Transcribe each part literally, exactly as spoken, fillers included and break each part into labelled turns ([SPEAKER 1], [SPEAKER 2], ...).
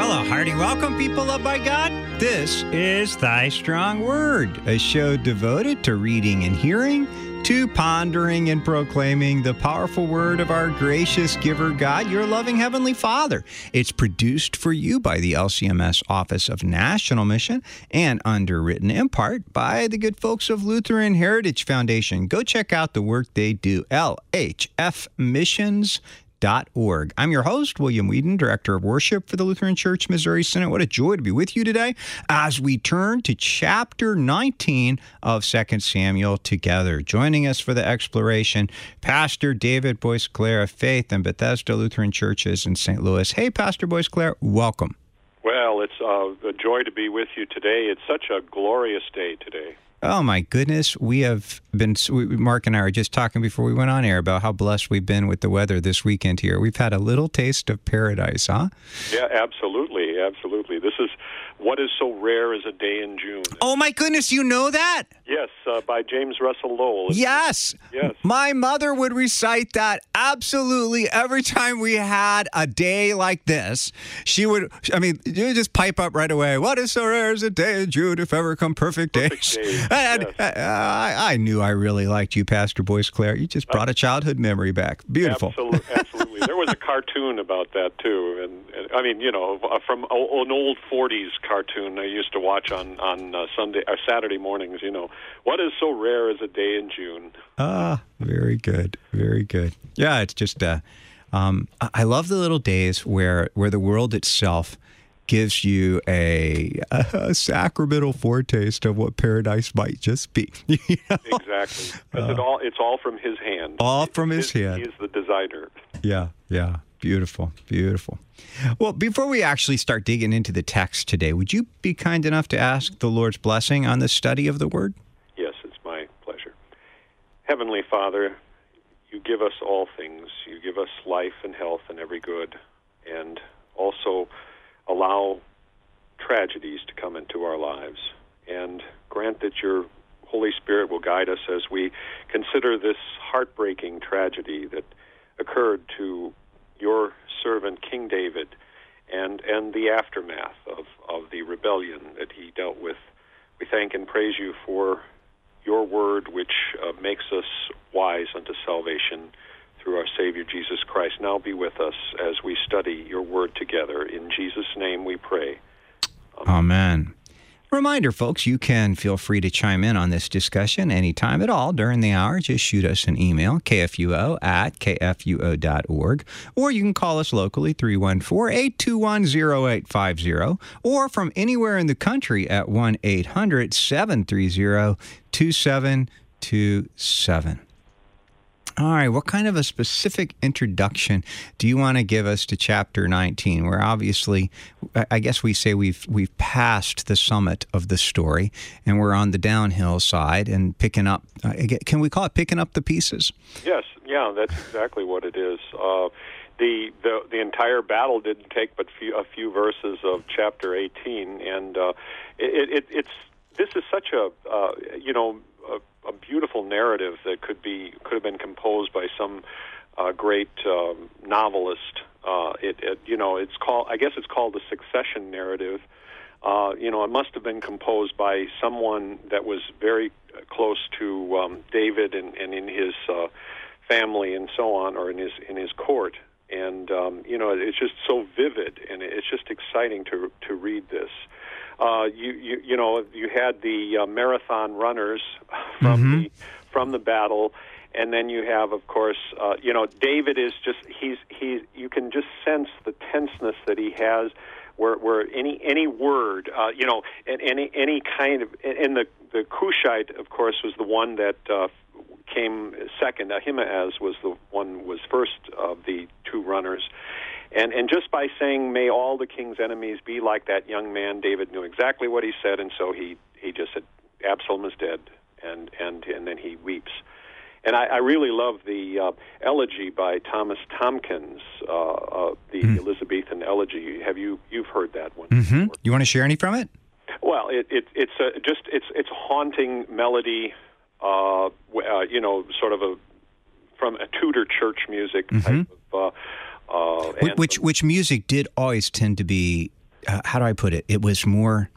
[SPEAKER 1] Well, a hearty welcome, people loved by God. This is Thy Strong Word, a show devoted to reading and hearing, to pondering and proclaiming the powerful word of our gracious giver God, your loving Heavenly Father. It's produced for you by the L C M S Office of National Mission and underwritten in part by the good folks of Lutheran Heritage Foundation. Go check out the work they do, L H F missions dot org. I'm your host, William Whedon, Director of Worship for the Lutheran Church Missouri Synod. What a joy to be with you today as we turn to chapter nineteen of Second Samuel together. Joining us for the exploration, Pastor David Boisclair of Faith and Bethesda Lutheran Churches in Saint Louis. Hey, Pastor Boisclair, welcome.
[SPEAKER 2] Well, it's uh, a joy to be with you today. It's such a glorious day today.
[SPEAKER 1] Oh, my goodness. We have been, Mark and I were just talking before we went on air about how blessed we've been with the weather this weekend here. We've had a little taste of paradise, huh?
[SPEAKER 2] Yeah, absolutely. Absolutely. This is what is so rare as a day in June.
[SPEAKER 1] Oh, my goodness. You know that?
[SPEAKER 2] Yes, uh, by James Russell Lowell.
[SPEAKER 1] Yes.
[SPEAKER 2] Yes.
[SPEAKER 1] My mother would recite that absolutely every time we had a day like this. She would, I mean, you just pipe up right away. What is so rare as a day in June, if ever come perfect days?
[SPEAKER 2] Perfect days.
[SPEAKER 1] And
[SPEAKER 2] yes.
[SPEAKER 1] I, I knew I really liked you, Pastor Boisclair. You just brought a childhood memory back. Beautiful.
[SPEAKER 2] Absolutely. Absolutely. There was a cartoon about that, too. And, and I mean, you know, from an old forties cartoon I used to watch on, on uh, Sunday or Saturday mornings, you know. What is so rare as a day in June?
[SPEAKER 1] Ah, very good. Very good. Yeah, it's just, uh, um, I love the little days where, where the world itself gives you a, a sacramental foretaste of what paradise might just be. You know?
[SPEAKER 2] Exactly. Because uh, it all, it's all from his hand.
[SPEAKER 1] All from his, his hand.
[SPEAKER 2] He's the designer.
[SPEAKER 1] Yeah, yeah. Beautiful, beautiful. Well, before we actually start digging into the text today, would you be kind enough to ask the Lord's blessing on the study of the Word?
[SPEAKER 2] Yes, it's my pleasure. Heavenly Father, you give us all things. You give us life and health and every good, and also allow tragedies to come into our lives. And grant that your Holy Spirit will guide us as we consider this heartbreaking tragedy that occurred to your servant King David and and the aftermath of, of the rebellion that he dealt with. We thank and praise you for your word, which uh, makes us wise unto salvation through our Savior Jesus Christ. Now be with us as we study your word together. In Jesus' name we pray.
[SPEAKER 1] Amen. Amen. Reminder, folks, you can feel free to chime in on this discussion anytime at all during the hour. Just shoot us an email, k f u o at k f u o dot org, or you can call us locally, three one four, eight two one, zero eight five zero, or from anywhere in the country at one eight hundred, seven three zero, two seven two seven. All right, what kind of a specific introduction do you want to give us to chapter nineteen, where obviously, I guess we say we've we've passed the summit of the story, and we're on the downhill side and picking up, uh, can we call it picking up the pieces?
[SPEAKER 2] Yes, yeah, that's exactly what it is. Uh, the, the the entire battle didn't take but few, a few verses of chapter eighteen, and uh, it, it, it's this is such a, uh, you know, a, a beautiful narrative that could be could have been composed by some uh, great um, novelist. Uh, it, it you know it's called I guess it's called the succession narrative. Uh, you know, it must have been composed by someone that was very close to um, David and, and in his uh, family and so on, or in his in his court. And um, you know, it's just so vivid, and it's just exciting to to read this. Uh, you, you you know you had the uh, marathon runners from mm-hmm. the from the battle, and then you have, of course, uh, you know David is just he's he's you can just sense the tenseness that he has, where where any any word uh, you know and any any kind of and the the Cushite, of course, was the one that uh, came second. Ahimaaz was the one was first of the two runners. And and just by saying, may all the king's enemies be like that young man, David knew exactly what he said, and so he, he just said, Absalom is dead, and, and, and then he weeps. And I, I really love the uh, elegy by Thomas Tomkins, uh, uh, the mm. Elizabethan elegy. Have you you've heard that one?
[SPEAKER 1] Mm-hmm. You want to share any from it?
[SPEAKER 2] Well, it, it it's a, just it's it's haunting melody, uh, uh, you know, sort of a from a Tudor church music mm-hmm. type of. Uh,
[SPEAKER 1] Uh, which which music did always tend to be uh, how do I put it? It was more,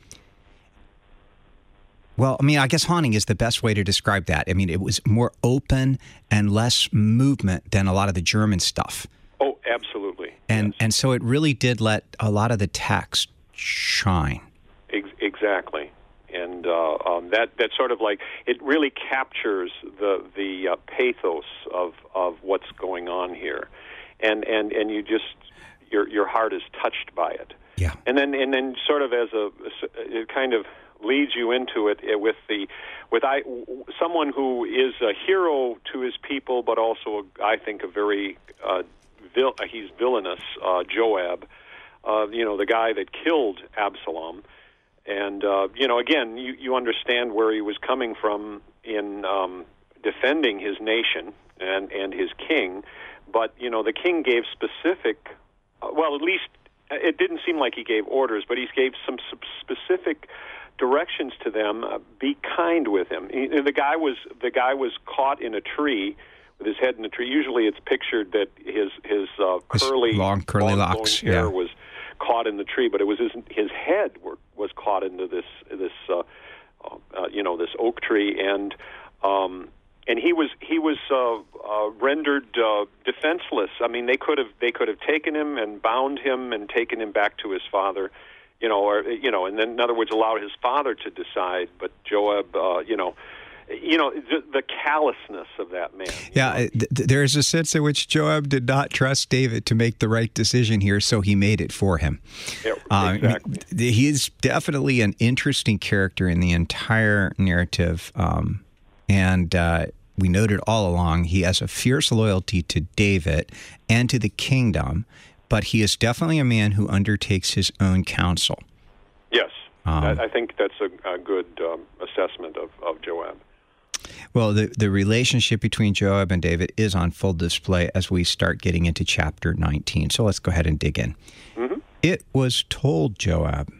[SPEAKER 1] well, I mean, I guess haunting is the best way to describe that. I mean, it was more open and less movement than a lot of the German stuff.
[SPEAKER 2] Oh, absolutely.
[SPEAKER 1] And
[SPEAKER 2] yes.
[SPEAKER 1] and so it really did let a lot of the text shine.
[SPEAKER 2] Ex- exactly. And uh, um, that that sort of like, it really captures the the uh, pathos of, of what's going on here. And, and, and you just, your your heart is touched by it.
[SPEAKER 1] Yeah.
[SPEAKER 2] And then and then sort of as a, it kind of leads you into it with the with I someone who is a hero to his people, but also I think a very uh, vil, he's villainous, uh, Joab. Uh, you know, the guy that killed Absalom, and uh, you know, again, you you understand where he was coming from in um, defending his nation and and his king, but you know, the king gave specific, uh, well, at least it didn't seem like he gave orders, but he gave some specific directions to them. Uh, be kind with him. He, the guy was the guy was caught in a tree with his head in a tree. Usually, it's pictured that his his uh, curly,
[SPEAKER 1] long curly
[SPEAKER 2] long
[SPEAKER 1] locks
[SPEAKER 2] hair
[SPEAKER 1] yeah.
[SPEAKER 2] was caught in the tree, but it was his his head were, was caught into this this uh, uh, you know this oak tree, and um, and he was he was uh, uh, rendered uh, defenseless. I mean, they could have they could have taken him and bound him and taken him back to his father. You know, or you know, and then in other words, allowed his father to decide. But Joab, uh, you know, you know, the, the callousness of that man.
[SPEAKER 1] Yeah, th- there is a sense in which Joab did not trust David to make the right decision here, so he made it for him.
[SPEAKER 2] Yeah, exactly.
[SPEAKER 1] Uh, he is definitely an interesting character in the entire narrative, um, and uh, we noted all along he has a fierce loyalty to David and to the kingdom. But he is definitely a man who undertakes his own counsel.
[SPEAKER 2] Yes,
[SPEAKER 1] um,
[SPEAKER 2] I, I think that's a, a good um, assessment of, of Joab.
[SPEAKER 1] Well, the, the relationship between Joab and David is on full display as we start getting into chapter nineteen. So let's go ahead and dig in.
[SPEAKER 2] Mm-hmm.
[SPEAKER 1] It was told Joab,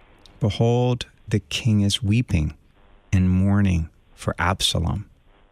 [SPEAKER 1] "Behold, the king is weeping and mourning for Absalom."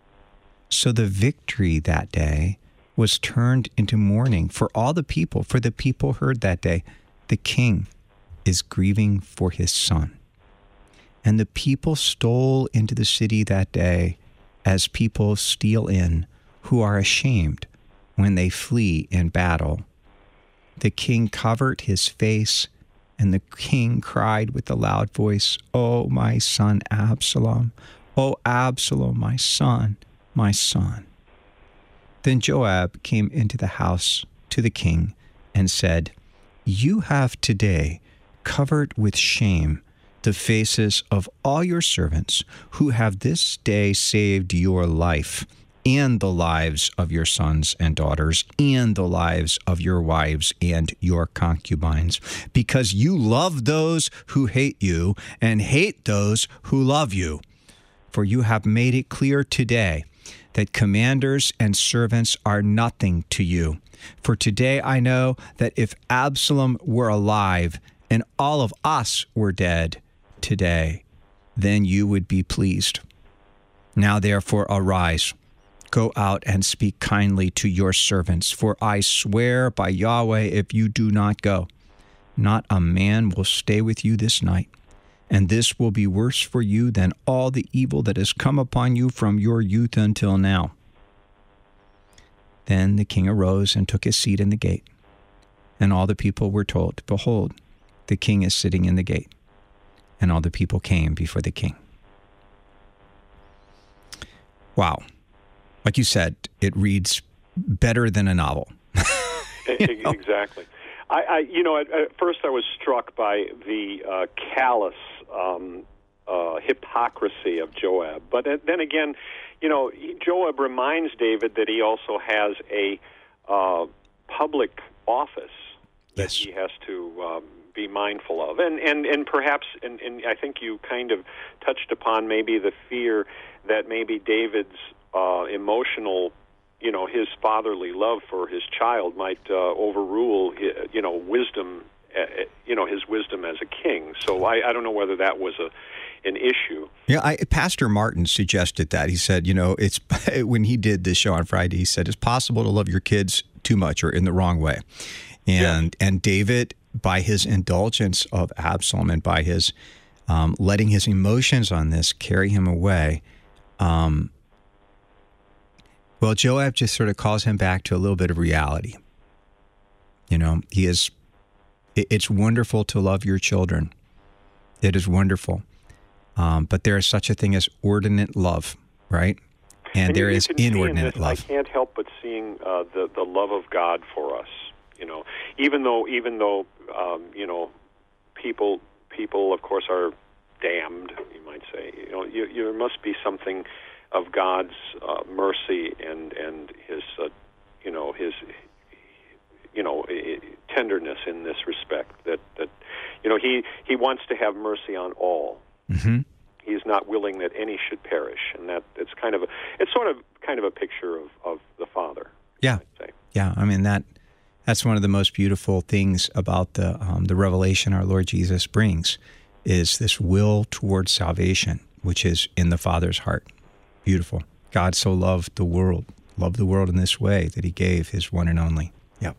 [SPEAKER 1] So the victory that day was turned into mourning for all the people, for the people heard that day, "The king is grieving for his son." And the people stole into the city that day as people steal in, who are ashamed when they flee in battle. The king covered his face, and the king cried with a loud voice, "Oh, my son Absalom! Oh, Absalom, my son, my son!" Then Joab came into the house to the king and said, "You have today covered with shame the faces of all your servants who have this day saved your life and the lives of your sons and daughters and the lives of your wives and your concubines, because you love those who hate you and hate those who love you. For you have made it clear today that commanders and servants are nothing to you. For today I know that if Absalom were alive and all of us were dead today, then you would be pleased. Now therefore arise, go out and speak kindly to your servants, for I swear by Yahweh, if you do not go, not a man will stay with you this night. And this will be worse for you than all the evil that has come upon you from your youth until now." Then the king arose and took his seat in the gate. And all the people were told, "Behold, the king is sitting in the gate." And all the people came before the king. Wow. Like you said, it reads better than a novel.
[SPEAKER 2] You know? Exactly. I, I, you know, at, at first I was struck by the uh, callous um, uh, hypocrisy of Joab. But then again, you know, Joab reminds David that he also has a uh, public office that
[SPEAKER 1] yes.
[SPEAKER 2] he has to um, be mindful of. And, and, and perhaps, and, and I think you kind of touched upon maybe the fear that maybe David's uh, emotional, you know, his fatherly love for his child might uh, overrule, you know, wisdom, uh, you know, his wisdom as a king. So I, I don't know whether that was a an issue.
[SPEAKER 1] Yeah, I, Pastor Martin suggested that. He said, you know, it's when he did this show on Friday, he said it's possible to love your kids too much or in the wrong way. And yeah. and David by his indulgence of Absalom and by his um, letting his emotions on this carry him away, um, well, Joab just sort of calls him back to a little bit of reality. You know, he is, it, it's wonderful to love your children. It is wonderful. Um, but there is such a thing as ordinate love, right? And, and there is inordinate
[SPEAKER 2] this,
[SPEAKER 1] love.
[SPEAKER 2] I can't help but seeing uh, the, the love of God for us. You know, even though, even though, um, you know, people, people, of course, are damned, you might say. You know, you, you, there must be something of God's uh, mercy and and his, uh, you know, his, you know, tenderness in this respect. That that, you know, he he wants to have mercy on all.
[SPEAKER 1] Mm-hmm.
[SPEAKER 2] He's not willing that any should perish, and that it's kind of a, it's sort of kind of a picture of, of the Father.
[SPEAKER 1] Yeah,
[SPEAKER 2] I'd say.
[SPEAKER 1] yeah. I mean that. That's one of the most beautiful things about the um, the revelation our Lord Jesus brings, is this will towards salvation, which is in the Father's heart. Beautiful. God so loved the world, loved the world in this way that he gave his one and only. Yep.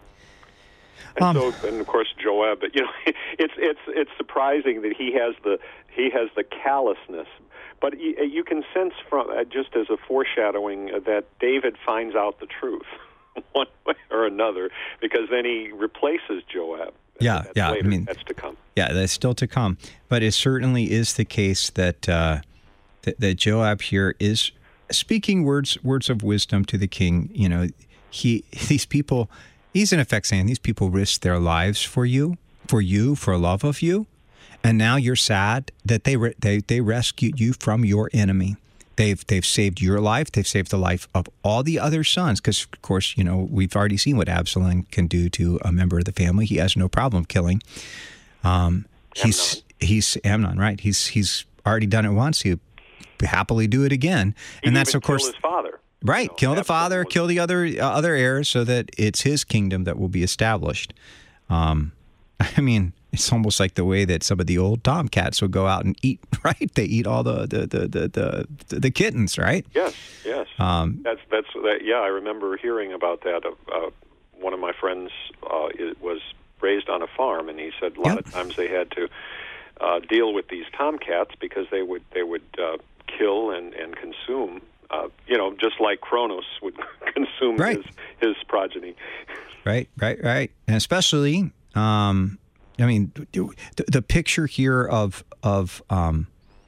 [SPEAKER 2] And
[SPEAKER 1] um,
[SPEAKER 2] so, and of course, Joab. But you know, it's it's it's surprising that he has the he has the callousness. But you, you can sense from uh, just as a foreshadowing uh, that David finds out the truth one way or another, because then he replaces Joab.
[SPEAKER 1] Yeah,
[SPEAKER 2] that's
[SPEAKER 1] yeah.
[SPEAKER 2] Later.
[SPEAKER 1] I mean,
[SPEAKER 2] that's to come.
[SPEAKER 1] Yeah, that's still to come. But it certainly is the case that uh, that, that Joab here is speaking words words of wisdom to the king. You know, he these people. He's in effect saying these people risked their lives for you, for you, for love of you, and now you're sad that they re- they they rescued you from your enemy. They've they've saved your life. They've saved the life of all the other sons. Because of course, you know, we've already seen what Absalom can do to a member of the family. He has no problem killing. Um, he's
[SPEAKER 2] Amnon.
[SPEAKER 1] he's Amnon, right? He's he's already done it once. He'd happily do it again.
[SPEAKER 2] He'd
[SPEAKER 1] and that's
[SPEAKER 2] even
[SPEAKER 1] of course
[SPEAKER 2] kill his father.
[SPEAKER 1] Right,
[SPEAKER 2] You know,
[SPEAKER 1] kill the father,
[SPEAKER 2] was...
[SPEAKER 1] kill the other uh, other heirs, so that it's his kingdom that will be established. Um, I mean, it's almost like the way that some of the old tomcats would go out and eat. Right, they eat all the the the the, the, the kittens. Right.
[SPEAKER 2] Yes, yes.
[SPEAKER 1] Um,
[SPEAKER 2] that's that's that, yeah. I remember hearing about that. Uh, one of my friends uh, it was raised on a farm, and he said a lot
[SPEAKER 1] yep.
[SPEAKER 2] of times they had to uh, deal with these tomcats because they would they would uh, kill and and consume. Uh, you know, just like Kronos would consume
[SPEAKER 1] right.
[SPEAKER 2] his, his progeny.
[SPEAKER 1] Right, right, right. And especially, um, I mean, the, the picture here of of, um,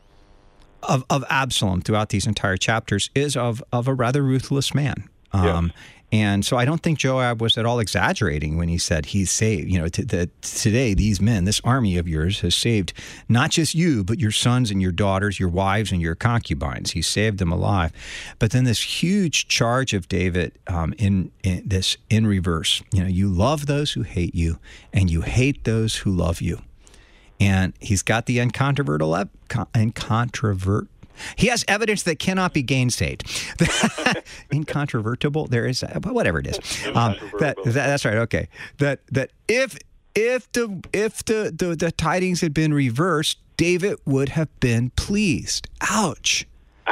[SPEAKER 1] of of Absalom throughout these entire chapters is of of a rather ruthless man. Um,
[SPEAKER 2] yes.
[SPEAKER 1] And so I don't think Joab was at all exaggerating when he said he's saved. You know, t- that today these men, this army of yours, has saved not just you, but your sons and your daughters, your wives and your concubines. He saved them alive. But then this huge charge of David in, in this in reverse. You know, you love those who hate you, and you hate those who love you. And he's got the incontrovertible, incontrovert. He has evidence that cannot be gainsaid. Incontrovertible. There is, but whatever it is. Um, that, that that's right. Okay. That that if if the if the, the the tidings had been reversed, David would have been pleased. Ouch.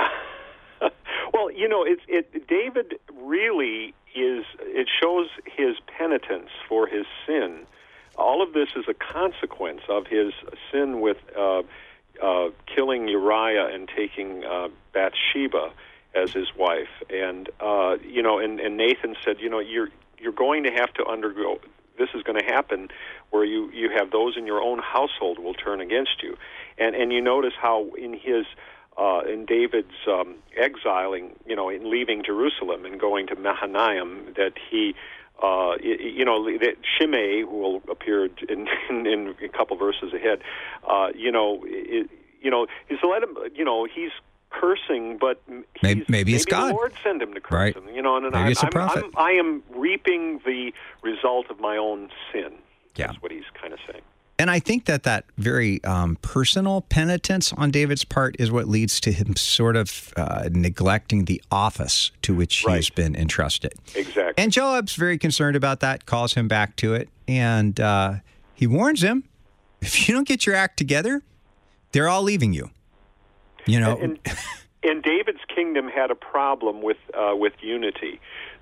[SPEAKER 2] Well, you know, it's it. David really is. It shows his penitence for his sin. All of this is a consequence of his sin with. Uh, Uh, killing Uriah and taking uh, Bathsheba as his wife, and uh, you know, and, and Nathan said, you know, you're you're going to have to undergo. This is going to happen, where you, you have those in your own household will turn against you, and and you notice how in his uh, in David's um, exiling, you know, in leaving Jerusalem and going to Mahanaim, that he. Uh, you know, Shimei, who will appear in, in, in a couple verses ahead, uh, you know, it, you know, he's let him, you know, he's cursing, but he's,
[SPEAKER 1] maybe, maybe it's
[SPEAKER 2] maybe
[SPEAKER 1] God.
[SPEAKER 2] The Lord send him to curse
[SPEAKER 1] right.
[SPEAKER 2] him, you know, and, and
[SPEAKER 1] maybe
[SPEAKER 2] I'm,
[SPEAKER 1] it's a
[SPEAKER 2] I'm,
[SPEAKER 1] prophet.
[SPEAKER 2] I'm, I am reaping the result of my own sin.
[SPEAKER 1] Yeah.
[SPEAKER 2] That's what he's kind of saying.
[SPEAKER 1] And I think that that very um, personal penitence on David's part is what leads to him sort of uh, neglecting the office to which he
[SPEAKER 2] right.
[SPEAKER 1] has been entrusted.
[SPEAKER 2] Exactly.
[SPEAKER 1] And Joab's very concerned about that, calls him back to it, and uh, he warns him, if you don't get your act together, they're all leaving you. You know.
[SPEAKER 2] And, and, and David's kingdom had a problem with uh, with unity.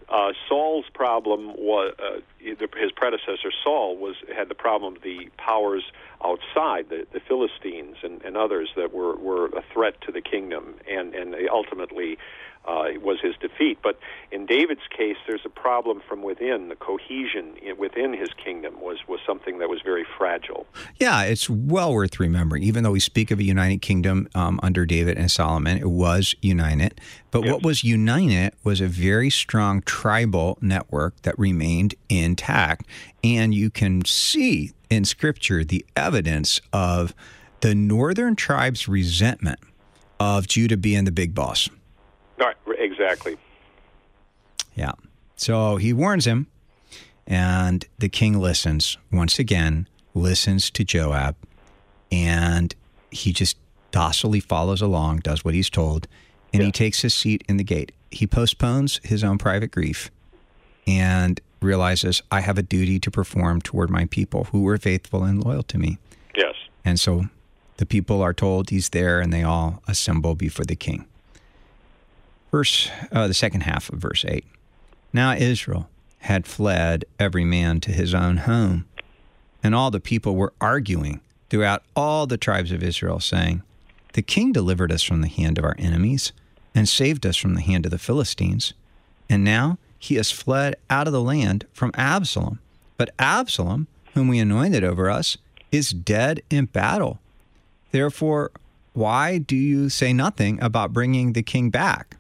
[SPEAKER 2] Uh, Saul's problem was uh, his predecessor Saul was had the problem of the powers outside, the, the Philistines and, and others that were, were a threat to the kingdom, and and they ultimately uh, was his defeat. But in David's case, there's a problem from within. The cohesion within his kingdom was was something that was very fragile.
[SPEAKER 1] Yeah, it's well worth remembering. Even though we speak of a united kingdom um, under David and Solomon, it was united. But
[SPEAKER 2] Yes.
[SPEAKER 1] what was united was a very strong tribal network that remained intact. And you can see in Scripture the evidence of the northern tribe's resentment of Judah being the big boss.
[SPEAKER 2] Right, exactly.
[SPEAKER 1] Yeah. So he warns him, and the king listens. Once again, listens to Joab, and he just docilely follows along, does what he's told, and
[SPEAKER 2] Yeah.
[SPEAKER 1] he takes his seat in the gate. He postpones his own private grief and realizes, I have a duty to perform toward my people who were faithful and loyal to me.
[SPEAKER 2] Yes.
[SPEAKER 1] And so the people are told he's there, and they all assemble before the king. Verse, uh, the second half of verse eight. Now Israel had fled every man to his own home, and all the people were arguing throughout all the tribes of Israel, saying, the king delivered us from the hand of our enemies and saved us from the hand of the Philistines, and now he has fled out of the land from Absalom. But Absalom, whom we anointed over us, is dead in battle. Therefore, why do you say nothing about bringing the king back?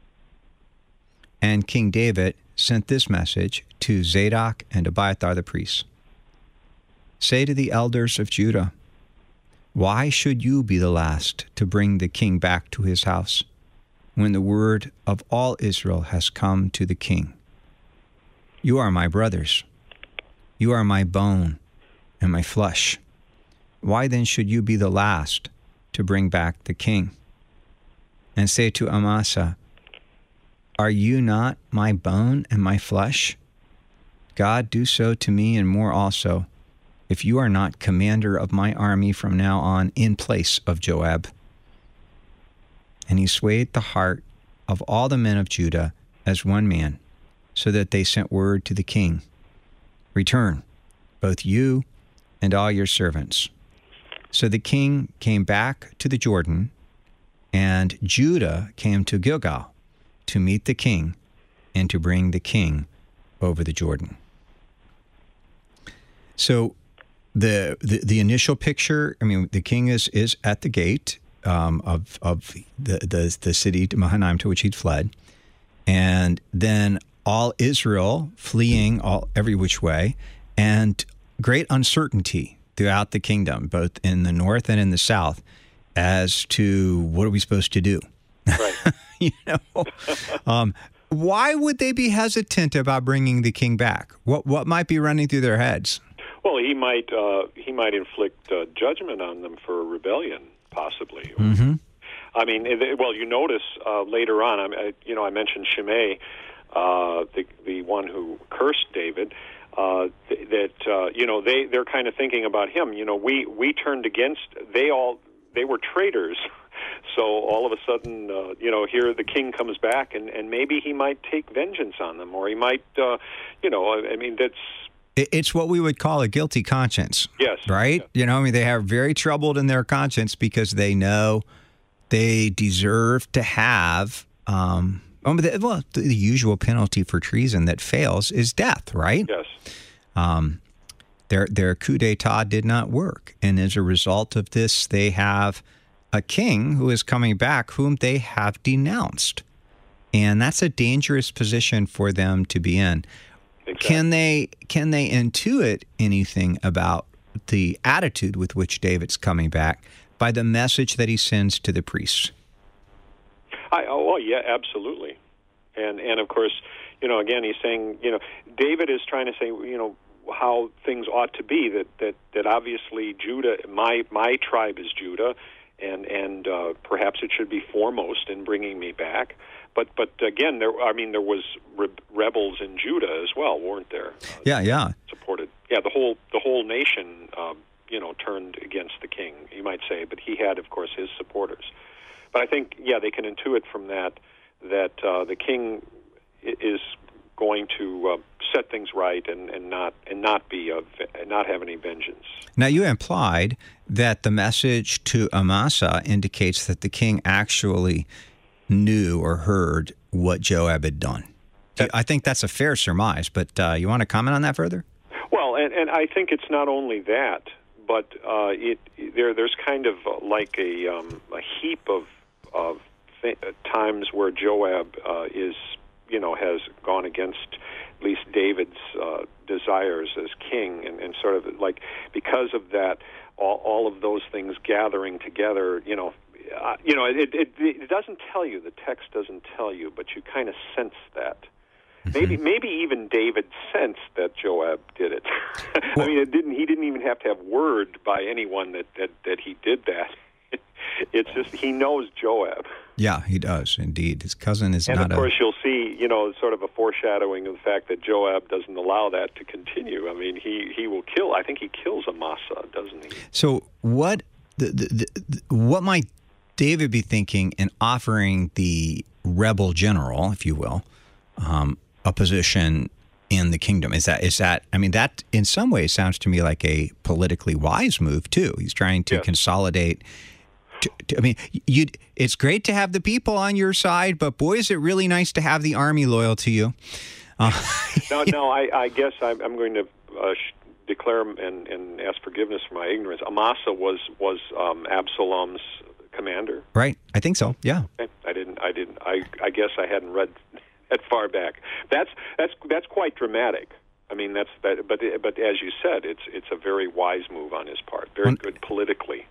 [SPEAKER 1] And King David sent this message to Zadok and Abiathar the priests. Say to the elders of Judah, why should you be the last to bring the king back to his house, when the word of all Israel has come to the king? You are my brothers. You are my bone and my flesh. Why then should you be the last to bring back the king? And say to Amasa, are you not my bone and my flesh? God, do so to me and more also, if you are not commander of my army from now on in place of Joab. And he swayed the heart of all the men of Judah as one man, so that they sent word to the king, return, both you and all your servants. So the king came back to the Jordan, and Judah came to Gilgal to meet the king and to bring the king over the Jordan. So the the, the initial picture, I mean, the king is is at the gate um, of of the, the the city to Mahanaim, to which he'd fled, and then all Israel fleeing all every which way, and great uncertainty throughout the kingdom, both in the north and in the south, as to what are we supposed to do.
[SPEAKER 2] Right.
[SPEAKER 1] you know, um, why would they be hesitant about bringing the king back? What what might be running through their heads?
[SPEAKER 2] Well, he might uh, he might inflict uh, judgment on them for rebellion, possibly.
[SPEAKER 1] Mm-hmm.
[SPEAKER 2] I mean, it, well, you notice uh, later on. I, I, you know, I mentioned Shimei, uh, the the one who cursed David. Uh, th- that uh, you know, they they're kind of thinking about him. You know, we we turned against. They all they were traitors. So all of a sudden, uh, you know, here the king comes back, and, and maybe he might take vengeance on them, or he might, uh, you know, I, I mean, that's...
[SPEAKER 1] It's what we would call a guilty conscience.
[SPEAKER 2] Yes.
[SPEAKER 1] Right? Yeah. You know, I mean, they are very troubled in their conscience because they know they deserve to have, um, well, the, the usual penalty for treason that fails is death, right?
[SPEAKER 2] Yes.
[SPEAKER 1] Um, their, their coup d'etat did not work. And as a result of this, they have a king who is coming back whom they have denounced. And that's a dangerous position for them to be in.
[SPEAKER 2] Exactly.
[SPEAKER 1] Can they can they intuit anything about the attitude with which David's coming back by the message that he sends to the priests?
[SPEAKER 2] I, oh, well, yeah, absolutely. And, and of course, you know, again, he's saying, you know, David is trying to say, you know, how things ought to be, that, that, that obviously Judah, my, my tribe is Judah, and and uh, perhaps it should be foremost in bringing me back. But but again, there I mean there was re- rebels in Judah as well, weren't there? Uh,
[SPEAKER 1] yeah, yeah.
[SPEAKER 2] Supported. Yeah, the whole the whole nation, um, you know, turned against the king, you might say. But he had, of course, his supporters. But I think, yeah, they can intuit from that that uh, the king is going to uh, set things right and, and not and not be of not have any vengeance.
[SPEAKER 1] Now, you implied that the message to Amasa indicates that the king actually knew or heard what Joab had done. I think that's a fair surmise, but uh, you want to comment on that further?
[SPEAKER 2] Well, and, and I think it's not only that, but uh, it there there's kind of like a um, a heap of of th- times where Joab uh, is you know has gone against at least David's uh, desires as king, and, and sort of like because of that, all, all of those things gathering together, you know. Uh, you know, it, it it doesn't tell you. The text doesn't tell you, but you kind of sense that. Maybe, maybe even David sensed that Joab did it. I mean, it didn't. He didn't even have to have word by anyone that, that, that he did that. It's just he knows Joab.
[SPEAKER 1] Yeah, he does indeed. His cousin is
[SPEAKER 2] and
[SPEAKER 1] not.
[SPEAKER 2] And of course, a... you'll see, you know, sort of a foreshadowing of the fact that Joab doesn't allow that to continue. I mean, he, he will kill. I think he kills Amasa, doesn't he?
[SPEAKER 1] So what? The, the, the, what might David be thinking in offering the rebel general, if you will, um, a position in the kingdom? Is that, is that, I mean, that in some ways sounds to me like a politically wise move, too. He's trying to yes. consolidate. To, to, I mean, you it's great to have the people on your side, but boy, is it really nice to have the army loyal to you. Uh,
[SPEAKER 2] no, no, I, I guess I'm, I'm going to uh, sh- declare and, and ask forgiveness for my ignorance. Amasa was, was um, Absalom's commander.
[SPEAKER 1] Right. I think so. Yeah.
[SPEAKER 2] Okay. I didn't, I didn't, I, I guess I hadn't read that far back. That's that's that's quite dramatic. I mean, that's that. But but as you said, it's it's a very wise move on his part. Very well, good politically.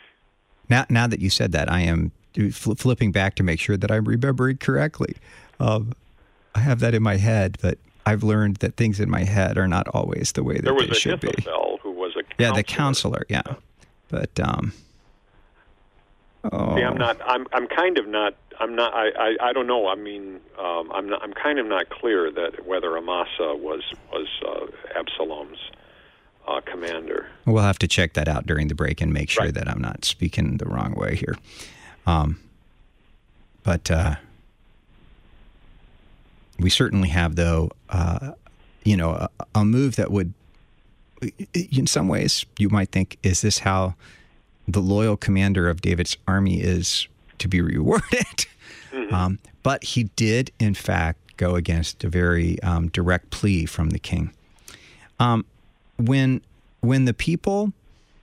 [SPEAKER 1] Now, now that you said that, I am fl- flipping back to make sure that I'm remembering correctly. Um, I have that in my head, but I've learned that things in my head are not always the way that
[SPEAKER 2] there was
[SPEAKER 1] they should be.
[SPEAKER 2] Ahithophel, who was a counselor.
[SPEAKER 1] Yeah, the counselor. Yeah, but um. Oh.
[SPEAKER 2] See, I'm not. I'm. I'm kind of not. I'm not. I. I, I don't know. I mean, um, I'm not. I'm kind of not clear that whether Amasa was was uh, Absalom's uh, commander.
[SPEAKER 1] We'll have to check that out during the break and make sure
[SPEAKER 2] right.
[SPEAKER 1] that I'm not speaking the wrong way here. Um, but uh, we certainly have, though, uh, you know, a, a move that would, in some ways, you might think, is this how the loyal commander of David's army is to be rewarded? Mm-hmm. Um, but he did, in fact, go against a very um, direct plea from the king. Um, when when the people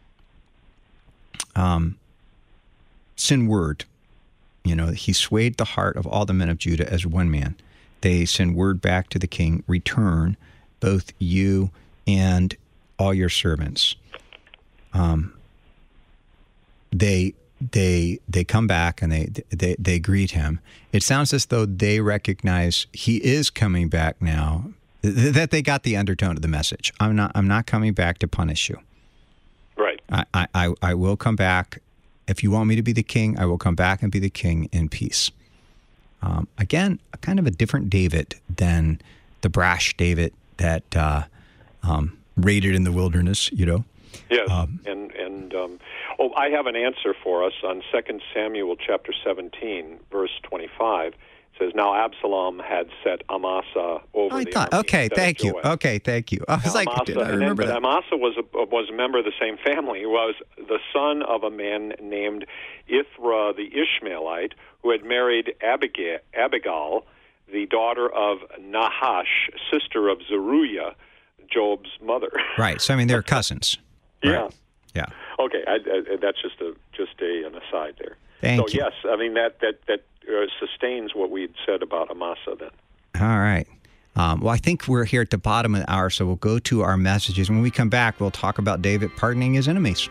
[SPEAKER 1] um, send word, you know, he swayed the heart of all the men of Judah as one man. They send word back to the king, return both you and all your servants. Um, they they they come back and they they they greet him. It sounds as though they recognize he is coming back now. Th- that they got the undertone of the message. I'm not I'm not coming back to punish you.
[SPEAKER 2] Right.
[SPEAKER 1] I I I will come back. If you want me to be the king, I will come back and be the king in peace. Um, again, a kind of a different David than the brash David that uh, um, raided in the wilderness, you know.
[SPEAKER 2] Yes,
[SPEAKER 1] um,
[SPEAKER 2] and and um, oh, I have an answer for us on Second Samuel chapter seventeen, verse twenty-five. It says, "Now Absalom had set Amasa over
[SPEAKER 1] I
[SPEAKER 2] the
[SPEAKER 1] thought,
[SPEAKER 2] army."
[SPEAKER 1] Okay, thank you. Okay, thank you. I was
[SPEAKER 2] now,
[SPEAKER 1] like,
[SPEAKER 2] Amasa,
[SPEAKER 1] did I remember
[SPEAKER 2] then,
[SPEAKER 1] that?
[SPEAKER 2] But Amasa was a, was a member of the same family. He was the son of a man named Ithra the Ishmaelite, who had married Abigail, Abigail, the daughter of Nahash, sister of Zeruiah, Job's mother.
[SPEAKER 1] Right. So I mean, they're cousins.
[SPEAKER 2] Yeah.
[SPEAKER 1] Right. Yeah.
[SPEAKER 2] Okay, I, I, that's just a just a an aside there.
[SPEAKER 1] Thank
[SPEAKER 2] so
[SPEAKER 1] you.
[SPEAKER 2] yes, I mean that that that uh, sustains what we'd said about Amasa then.
[SPEAKER 1] All right. Um, well, I think we're here at the bottom of the hour, so we'll go to our messages. When we come back, we'll talk about David pardoning his enemies.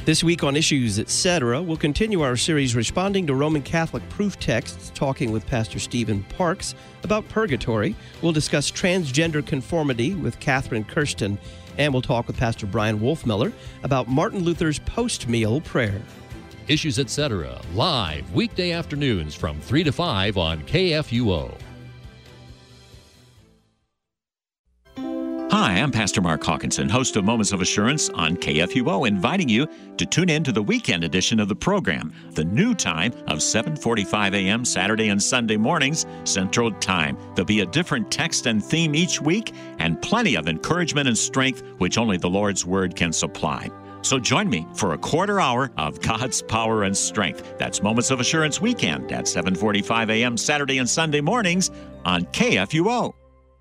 [SPEAKER 3] This week on Issues, et cetera, we'll continue our series responding to Roman Catholic proof texts, talking with Pastor Stephen Parks about purgatory. We'll discuss transgender conformity with Catherine Kirsten, and we'll talk with Pastor Brian Wolfmiller about Martin Luther's post-meal prayer.
[SPEAKER 4] Issues, et cetera, live weekday afternoons from three to five on K F U O.
[SPEAKER 5] Hi, I'm Pastor Mark Hawkinson, host of Moments of Assurance on K F U O, inviting you to tune in to the weekend edition of the program, the new time of seven forty-five a.m. Saturday and Sunday mornings, Central Time. There'll be a different text and theme each week, and plenty of encouragement and strength, which only the Lord's Word can supply. So join me for a quarter hour of God's power and strength. That's Moments of Assurance Weekend at seven forty-five a.m. Saturday and Sunday mornings on K F U O.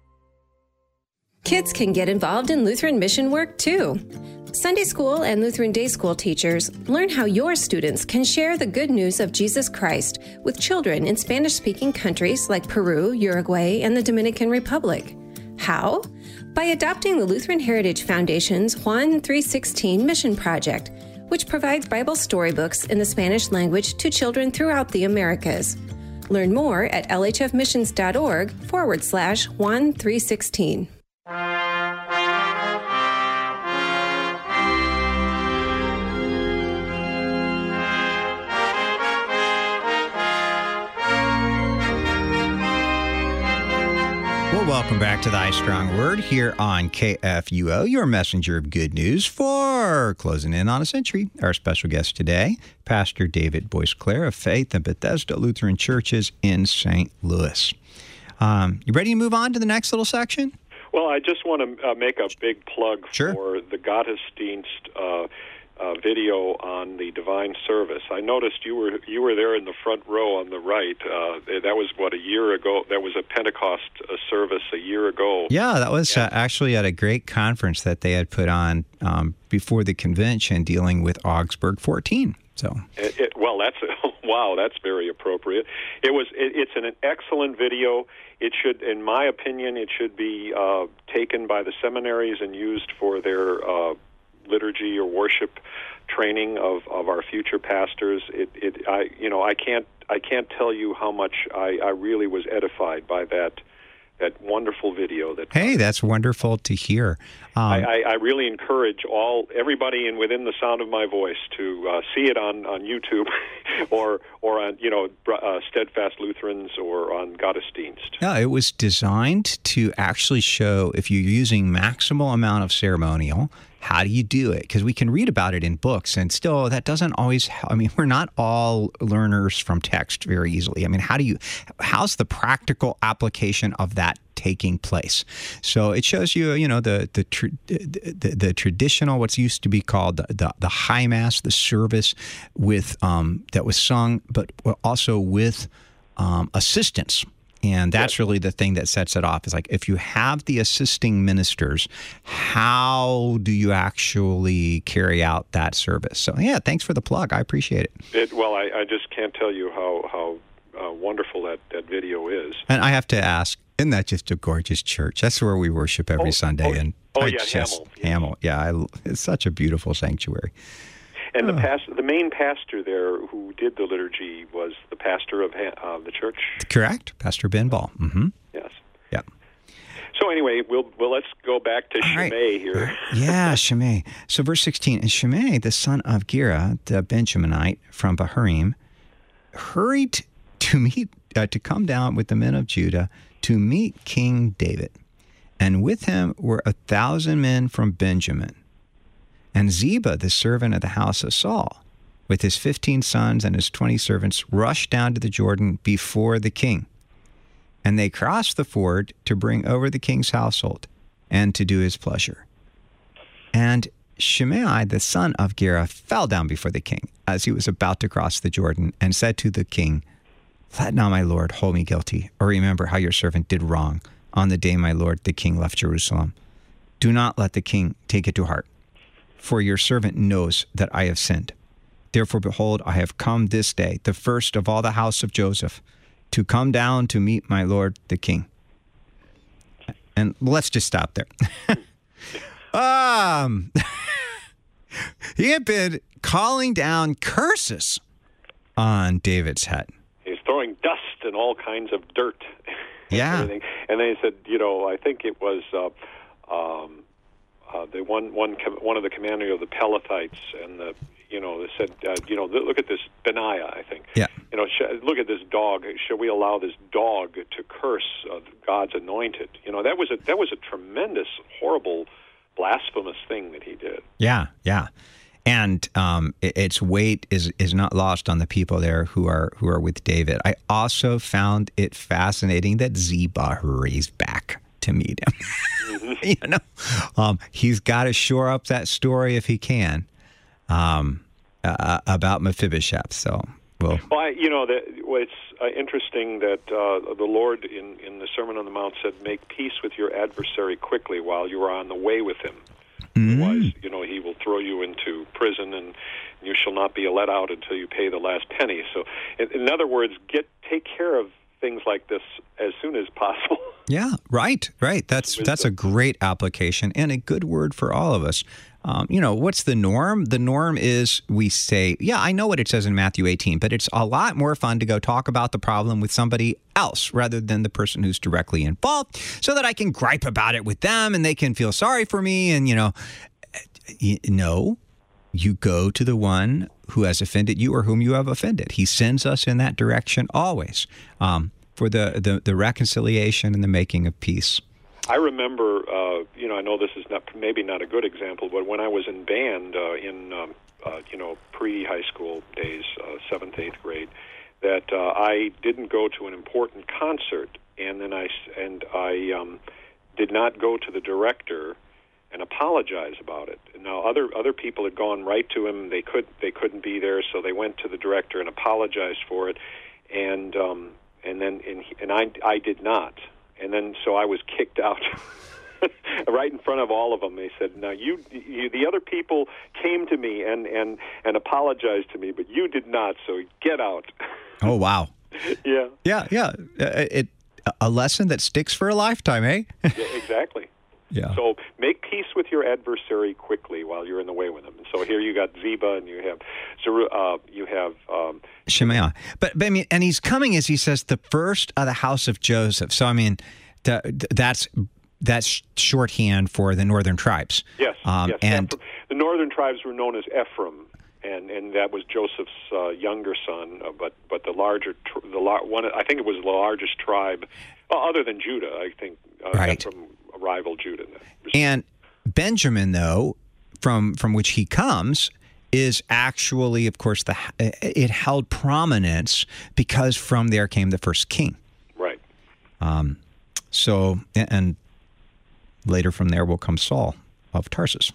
[SPEAKER 6] Kids can get involved in Lutheran mission work, too. Sunday school and Lutheran day school teachers learn how your students can share the good news of Jesus Christ with children in Spanish-speaking countries like Peru, Uruguay, and the Dominican Republic. How? By adopting the Lutheran Heritage Foundation's Juan three sixteen Mission Project, which provides Bible storybooks in the Spanish language to children throughout the Americas. Learn more at lhfmissions.org forward slash Juan three sixteen.
[SPEAKER 1] Well, welcome back to Thy Strong Word here on K F U O, your messenger of good news for closing in on a century. Our special guest today, Pastor David Boisclair of Faith and Bethesda Lutheran Churches in Saint Louis. Um, you ready to move on to the next little section?
[SPEAKER 2] Well, I just want to uh, make a big plug
[SPEAKER 1] Sure.
[SPEAKER 2] for the Gottesdienst uh, uh, video on the Divine Service. I noticed you were you were there in the front row on the right. Uh, that was, what, a year ago? That was a Pentecost uh, service a year ago.
[SPEAKER 1] Yeah, that was uh, actually at a great conference that they had put on um, before the convention dealing with Augsburg fourteen. So,
[SPEAKER 2] It, it, well, that's wow, that's very appropriate. It was. It, it's an excellent video. It should, in my opinion, it should be uh, taken by the seminaries and used for their uh, liturgy or worship training of, of our future pastors. It, it, I, you know, I can't, I can't tell you how much I, I really was edified by that. That wonderful video. That
[SPEAKER 1] hey, that's wonderful to hear. Um,
[SPEAKER 2] I, I, I really encourage all everybody in within the sound of my voice to uh, see it on, on YouTube, or or on you know uh, Steadfast Lutherans or on Gottesdienst.
[SPEAKER 1] Yeah, it was designed to actually show if you're using maximal amount of ceremonial, how do you do it? Because we can read about it in books, and still that doesn't always, I mean, we're not all learners from text very easily. I mean, how do you, how's the practical application of that taking place? So it shows you, you know, the the the, the, the traditional, what's used to be called the, the, the high mass, the service with um, that was sung, but also with um, assistance. And that's really the thing that sets it off. Is like, if you have the assisting ministers, how do you actually carry out that service? So, yeah, thanks for the plug. I appreciate it.
[SPEAKER 2] it well, I, I just can't tell you how, how uh, wonderful that, that video is.
[SPEAKER 1] And I have to ask, isn't that just a gorgeous church? That's where we worship every
[SPEAKER 2] oh,
[SPEAKER 1] Sunday.
[SPEAKER 2] Oh,
[SPEAKER 1] and
[SPEAKER 2] oh
[SPEAKER 1] I
[SPEAKER 2] yeah,
[SPEAKER 1] just,
[SPEAKER 2] Hamel.
[SPEAKER 1] Hamel. Yeah, I, it's such a beautiful sanctuary.
[SPEAKER 2] And the past, the main pastor there who did the liturgy was the pastor of uh, the church.
[SPEAKER 1] Correct, Pastor Ben Ball. Mm-hmm.
[SPEAKER 2] Yes.
[SPEAKER 1] Yeah.
[SPEAKER 2] So anyway, we'll well let's go back to
[SPEAKER 1] All right.
[SPEAKER 2] Shimei here.
[SPEAKER 1] Yeah, Shimei. So verse sixteen, and Shimei, the son of Gera, the Benjaminite from Bahurim, hurried to meet uh, to come down with the men of Judah to meet King David, and with him were a thousand men from Benjamin. And Ziba, the servant of the house of Saul, with his fifteen sons and his twenty servants, rushed down to the Jordan before the king. And they crossed the ford to bring over the king's household and to do his pleasure. And Shimei, the son of Gera, fell down before the king as he was about to cross the Jordan and said to the king, "Let not my lord hold me guilty, or remember how your servant did wrong on the day my lord the king left Jerusalem. Do not let the king take it to heart. For your servant knows that I have sinned. Therefore, behold, I have come this day, the first of all the house of Joseph, to come down to meet my lord the king." And let's just stop there. um, He had been calling down curses on David's head.
[SPEAKER 2] He's throwing dust and all kinds of dirt.
[SPEAKER 1] Yeah.
[SPEAKER 2] And, and then he said, you know, I think it was uh, um, uh, the one one com- one of the commander of the Pelethites, and the you know they said, uh, you know, look at this Benaiah, I think.
[SPEAKER 1] Yeah.
[SPEAKER 2] You know, sh- look at this dog. Shall we allow this dog to curse uh, God's anointed? You know, that was a that was a tremendous, horrible, blasphemous thing that he did.
[SPEAKER 1] Yeah, yeah. And um, it, its weight is is not lost on the people there who are who are with David. I also found it fascinating that Ziba hurries back to meet him. Mm-hmm. you know, um, he's got to shore up that story if he can um, uh, about Mephibosheth. So, well,
[SPEAKER 2] well, I, you know, that well, it's uh, interesting that uh, the Lord in in the Sermon on the Mount said, "Make peace with your adversary quickly while you are on the way with him."
[SPEAKER 1] Mm-hmm.
[SPEAKER 2] Otherwise, you know, he will throw you into prison, and you shall not be let out until you pay the last penny. So, in, in other words, get take care of things like this as soon as possible.
[SPEAKER 1] Yeah, right, right. That's that's a great application and a good word for all of us. Um, you know, what's the norm? The norm is we say, yeah, I know what it says in Matthew eighteen, but it's a lot more fun to go talk about the problem with somebody else rather than the person who's directly involved, so that I can gripe about it with them and they can feel sorry for me. And, you know, you, no, you go to the one who has offended you or whom you have offended. He sends us in that direction always um, for the, the, the reconciliation and the making of peace.
[SPEAKER 2] I remember, uh, you know, I know this is not maybe not a good example, but when I was in band uh, in, um, uh, you know, pre-high school days, uh, seventh, eighth grade, that uh, I didn't go to an important concert, and then I and I um, did not go to the director and apologize about it. Now, other other people had gone right to him; they could they couldn't be there, so they went to the director and apologized for it, and um, and then and, he, and I I did not. And then, so I was kicked out right in front of all of them. They said, "Now you, you, the other people came to me and, and, and apologized to me, but you did not. So get out."
[SPEAKER 1] Oh wow!
[SPEAKER 2] yeah,
[SPEAKER 1] yeah, yeah. Uh, it a lesson that sticks for a lifetime, eh?
[SPEAKER 2] yeah, exactly.
[SPEAKER 1] Yeah.
[SPEAKER 2] So make peace with your adversary quickly while you're in the way with them. And so here you got Ziba, and you have uh, you have um,
[SPEAKER 1] Shemaiah. But, but I mean, and he's coming, as he says, the first of the house of Joseph. So I mean, the, that's that's shorthand for the northern tribes.
[SPEAKER 2] Yes.
[SPEAKER 1] Um,
[SPEAKER 2] yes.
[SPEAKER 1] And
[SPEAKER 2] Ephraim. The northern tribes were known as Ephraim, and, and that was Joseph's uh, younger son. Uh, but but the larger tr- the lar- one I think it was the largest tribe, well, other than Judah. I think uh,
[SPEAKER 1] right.
[SPEAKER 2] Ephraim rival Judah.
[SPEAKER 1] And Benjamin, though, from from which he comes, is actually, of course, the it held prominence because from there came the first king.
[SPEAKER 2] Right.
[SPEAKER 1] Um. So, and later from there will come Saul of Tarsus.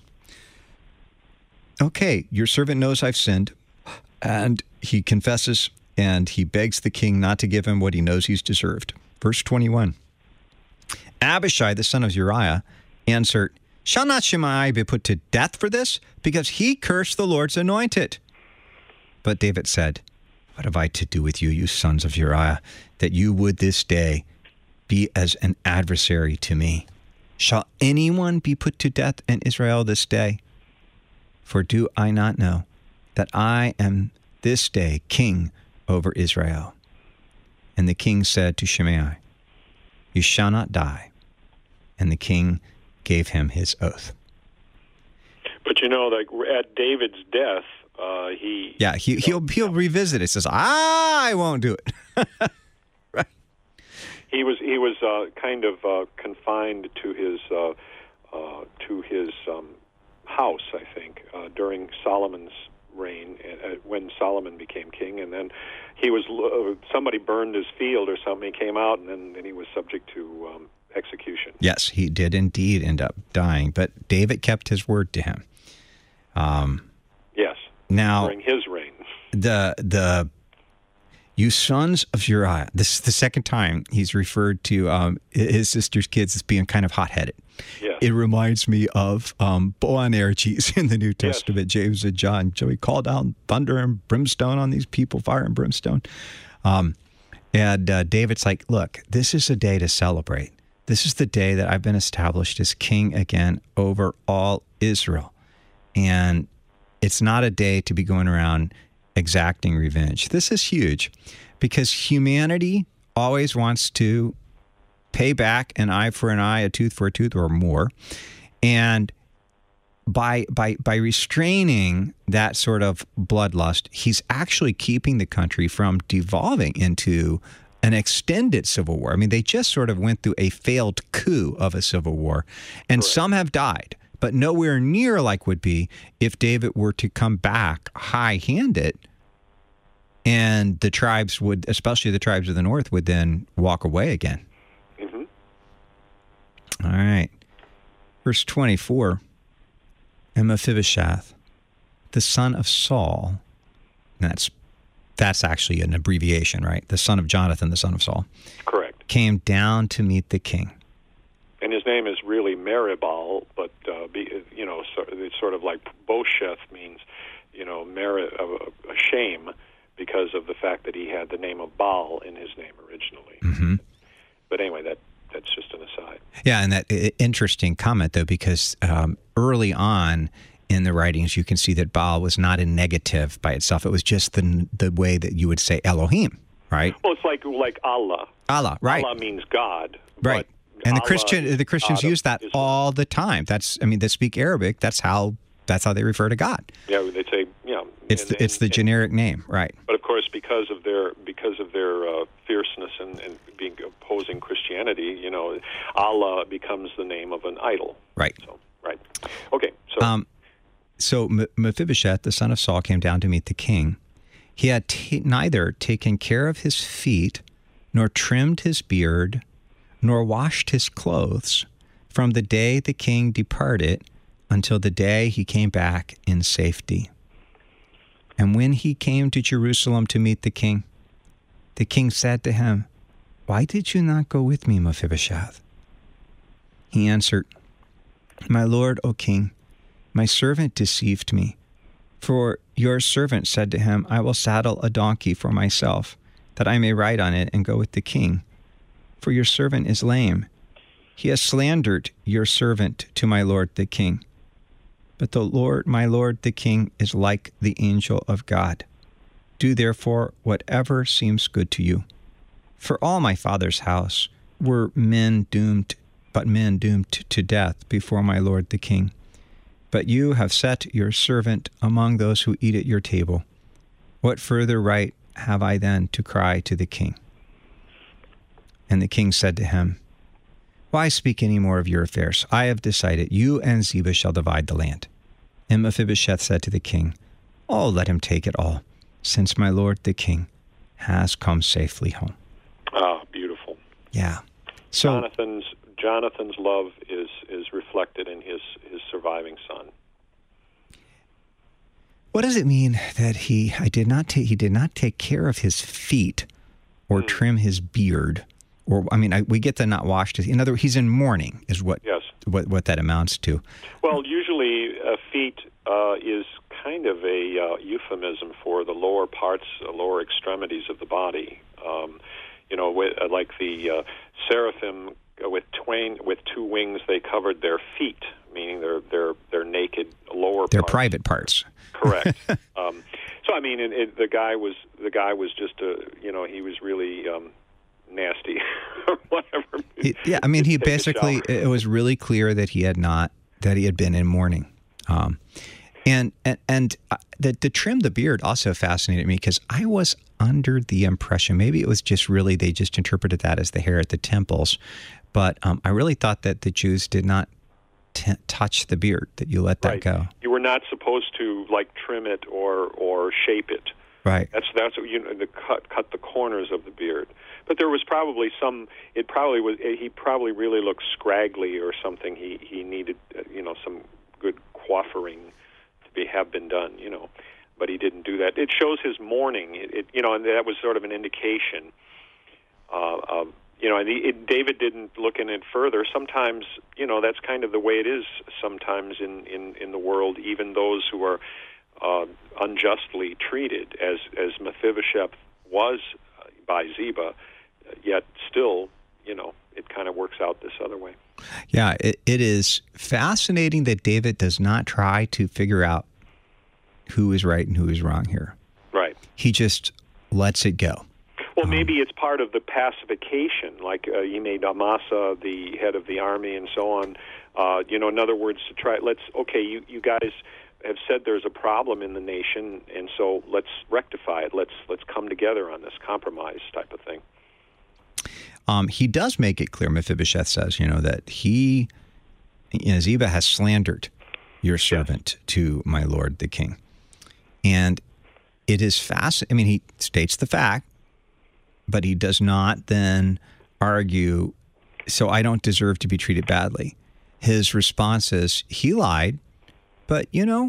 [SPEAKER 1] Okay, your servant knows I've sinned, and he confesses, and he begs the king not to give him what he knows he's deserved. Verse twenty-one. Abishai, the son of Uriah, answered, "Shall not Shimei be put to death for this? Because he cursed the Lord's anointed." But David said, "What have I to do with you, you sons of Uriah, that you would this day be as an adversary to me? Shall anyone be put to death in Israel this day? For do I not know that I am this day king over Israel?" And the king said to Shimei, "You shall not die." And the king gave him his oath.
[SPEAKER 2] But you know, like at David's death, uh, he
[SPEAKER 1] yeah he he'll know, he'll revisit it. Says, "I won't do it." Right.
[SPEAKER 2] He was he was uh, kind of uh, confined to his uh, uh, to his um, house, I think, uh, during Solomon's reign, uh, when Solomon became king, and then he was uh, somebody burned his field or something. He came out, and then, then he was subject to um, execution.
[SPEAKER 1] Yes, he did indeed end up dying, but David kept his word to him. Um,
[SPEAKER 2] yes.
[SPEAKER 1] Now,
[SPEAKER 2] during his reign,
[SPEAKER 1] the the you sons of Uriah. This is the second time he's referred to um, his sister's kids as being kind of hot-headed.
[SPEAKER 2] Yes.
[SPEAKER 1] It reminds me of um, Boanerges in the New Testament, yes. James and John. So he called down thunder and brimstone on these people, fire and brimstone. Um, and uh, David's like, look, this is a day to celebrate. This is the day that I've been established as king again over all Israel. And it's not a day to be going around exacting revenge. This is huge because humanity always wants to pay back an eye for an eye, a tooth for a tooth, or more. And by by by restraining that sort of bloodlust, he's actually keeping the country from devolving into an extended civil war. I mean, they just sort of went through a failed coup of a civil war, and Correct. Some have died, but nowhere near like would be if David were to come back high-handed, and the tribes would, especially the tribes of the north, would then walk away again.
[SPEAKER 2] Mm-hmm.
[SPEAKER 1] All right. Verse twenty-four, and Mephibosheth, the son of Saul, and that's that's actually an abbreviation, right? The son of Jonathan, the son of Saul.
[SPEAKER 2] Correct.
[SPEAKER 1] Came down to meet the king.
[SPEAKER 2] And his name is really Meribal, but uh, be, you know, so, it's sort of like Bosheth means, you know, merit of a, a shame because of the fact that he had the name of Baal in his name originally.
[SPEAKER 1] Mm-hmm.
[SPEAKER 2] But anyway, that that's just an aside.
[SPEAKER 1] Yeah, and that uh, interesting comment though, because um, early on in the writings, you can see that Baal was not a negative by itself. It was just the the way that you would say Elohim, right?
[SPEAKER 2] Well, it's like like Allah.
[SPEAKER 1] Allah, right?
[SPEAKER 2] Allah means God,
[SPEAKER 1] right? And the
[SPEAKER 2] Allah
[SPEAKER 1] Christian the Christians use that all the time. That's I mean, they speak Arabic. That's how that's how they refer to God.
[SPEAKER 2] Yeah, they say yeah.
[SPEAKER 1] It's
[SPEAKER 2] and,
[SPEAKER 1] the, it's
[SPEAKER 2] and,
[SPEAKER 1] the generic name, right?
[SPEAKER 2] But of course, because of their because of their uh, fierceness and, and being opposing Christianity, you know, Allah becomes the name of an idol.
[SPEAKER 1] Right.
[SPEAKER 2] So, right. Okay. So.
[SPEAKER 1] Um, So Mephibosheth, the son of Saul, came down to meet the king. He had t- neither taken care of his feet, nor trimmed his beard, nor washed his clothes from the day the king departed until the day he came back in safety. And when he came to Jerusalem to meet the king, the king said to him, "Why did you not go with me, Mephibosheth?" He answered, "My lord, O king, my servant deceived me, for your servant said to him, I will saddle a donkey for myself, that I may ride on it and go with the king. For your servant is lame. He has slandered your servant to my lord the king. But the Lord, my lord the king, is like the angel of God. Do therefore whatever seems good to you. For all my father's house were men doomed, but men doomed to death before my lord the king. But you have set your servant among those who eat at your table. What further right have I then to cry to the king?" And the king said to him, "Why speak any more of your affairs? I have decided you and Ziba shall divide the land." And Mephibosheth said to the king, "Oh, let him take it all, since my lord the king has come safely home."
[SPEAKER 2] Ah, beautiful.
[SPEAKER 1] Yeah. So
[SPEAKER 2] Jonathan's Jonathan's love is is reflected in his his surviving son.
[SPEAKER 1] What does it mean that he I did not take he did not take care of his feet or mm. trim his beard, or I mean I, we get the not washed his, in other words, he's in mourning is what
[SPEAKER 2] yes.
[SPEAKER 1] what what that amounts to.
[SPEAKER 2] Well, usually uh, feet uh, is kind of a uh, euphemism for the lower parts, uh, lower extremities of the body. Um, you know, with, uh, like the uh, seraphim with twain with two wings, they covered their feet, meaning their their their naked lower
[SPEAKER 1] their
[SPEAKER 2] parts.
[SPEAKER 1] private parts.
[SPEAKER 2] Correct. um, so I mean, it, it, the guy was the guy was just a you know he was really um, nasty or whatever.
[SPEAKER 1] He, yeah, I mean, he basically it was really clear that he had not that he had been in mourning, um, and and and uh, the to trim the beard also fascinated me because I was under the impression maybe it was just really they just interpreted that as the hair at the temples, but um, I really thought that the Jews did not t- touch the beard, that you let that
[SPEAKER 2] right.
[SPEAKER 1] go.
[SPEAKER 2] You were not supposed to like trim it or or shape it.
[SPEAKER 1] Right.
[SPEAKER 2] That's that's what you know. The cut cut the corners of the beard. But there was probably some. It probably was. He probably really looked scraggly or something. He he needed uh, you know some good coiffing to be have been done. You know, but he didn't do that. It shows his mourning. It, it you know, and that was sort of an indication. Uh, of, you know, and he, it, David didn't look in it further. Sometimes you know that's kind of the way it is. Sometimes in in in the world, even those who are Uh, unjustly treated, as as Mephibosheth was uh, by Ziba, yet still, you know, it kind of works out this other way.
[SPEAKER 1] Yeah, it, it is fascinating that David does not try to figure out who is right and who is wrong here.
[SPEAKER 2] Right.
[SPEAKER 1] He just lets it go.
[SPEAKER 2] Well, maybe it's part of the pacification, like uh, you made Amasa the head of the army and so on. Uh, you know, in other words, to try, let's, okay, you, you guys have said there's a problem in the nation, and so let's rectify it. Let's let's come together on this compromise type of thing.
[SPEAKER 1] Um, he does make it clear, Mephibosheth says, you know, that he, you know, Ziba has slandered your servant yes. to my lord the king. And it is fast. I mean, he states the fact, but he does not then argue, so I don't deserve to be treated badly. His response is, he lied, but, you know,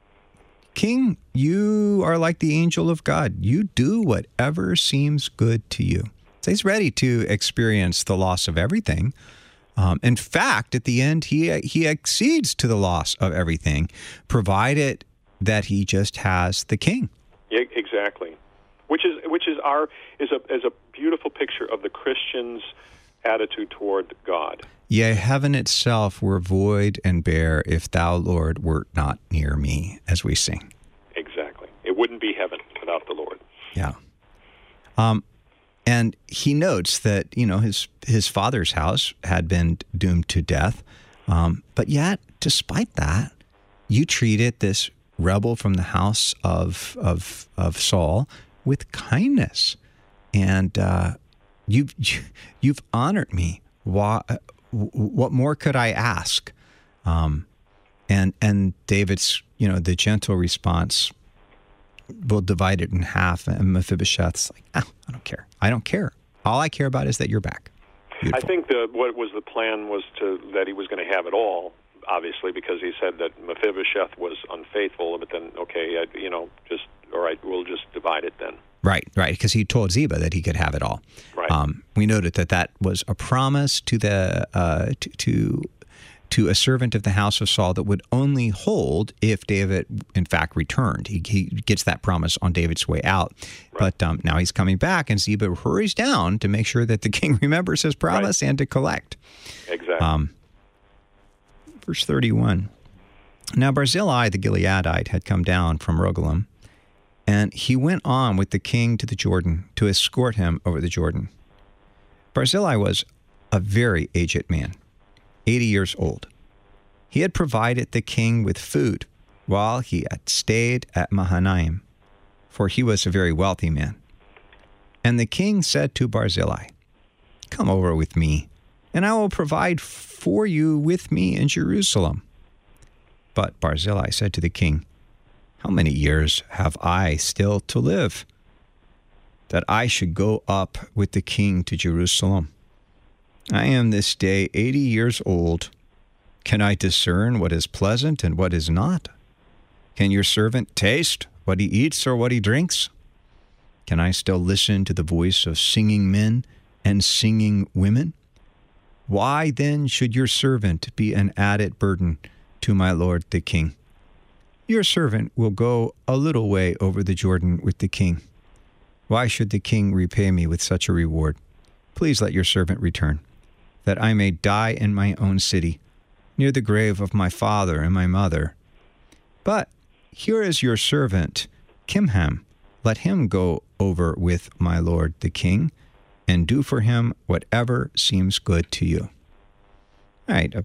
[SPEAKER 1] King, you are like the angel of God. You do whatever seems good to you. So he's ready to experience the loss of everything. Um, in fact, at the end, he he accedes to the loss of everything, provided that he just has the king.
[SPEAKER 2] Yeah, exactly. Which is which is our is a is a beautiful picture of the Christian's attitude toward God.
[SPEAKER 1] Yea, heaven itself were void and bare if thou, Lord, wert not near me, as we sing.
[SPEAKER 2] Exactly. It wouldn't be heaven without the Lord.
[SPEAKER 1] Yeah. Um, and he notes that, you know, his his father's house had been doomed to death. Um, but yet, despite that, you treated this rebel from the house of of of Saul with kindness, and uh, you've you've honored me. Why, what more could I ask? Um, and and David's, you know, the gentle response will divide it in half. And Mephibosheth's like, oh, I don't care. I don't care. All I care about is that you're back. Beautiful.
[SPEAKER 2] I think the what was the plan was to that he was going to have it all. Obviously, because he said that Mephibosheth was unfaithful, but then, okay, I, you know, just, all right, we'll just divide it then.
[SPEAKER 1] Right, right, because he told Ziba that he could have it all.
[SPEAKER 2] Right.
[SPEAKER 1] Um, we noted that that was a promise to the uh, to, to to a servant of the house of Saul that would only hold if David, in fact, returned. He, he gets that promise on David's way out. Right. But um, now he's coming back, and Ziba hurries down to make sure that the king remembers his promise right. and to collect.
[SPEAKER 2] Exactly.
[SPEAKER 1] Um, Verse thirty-one, now Barzillai the Gileadite had come down from Rogelim, and he went on with the king to the Jordan to escort him over the Jordan. Barzillai was a very aged man, eighty years old. He had provided the king with food while he had stayed at Mahanaim, for he was a very wealthy man. And the king said to Barzillai, come over with me, and I will provide for you with me in Jerusalem. But Barzillai said to the king, how many years have I still to live, that I should go up with the king to Jerusalem? I am this day eighty years old. Can I discern what is pleasant and what is not? Can your servant taste what he eats or what he drinks? Can I still listen to the voice of singing men and singing women? Why then should your servant be an added burden to my lord the king? Your servant will go a little way over the Jordan with the king. Why should the king repay me with such a reward? Please let your servant return, that I may die in my own city, near the grave of my father and my mother. But here is your servant, Kimham. Let him go over with my lord the king, and do for him whatever seems good to you. All right. Uh,